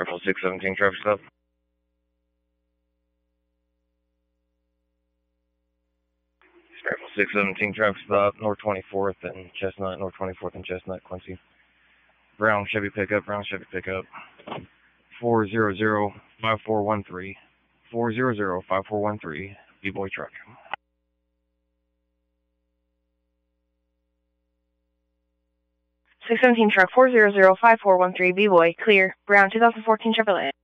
Sparkle 617 traffic stop. Sparkle 617 traffic stop, North 24th and Chestnut, North 24th and Chestnut, Quincy. Brown Chevy pickup, 400-5413, 400-5413, B-Boy truck. 617 truck 400-5413, B-Boy, clear, brown 2014 Chevrolet.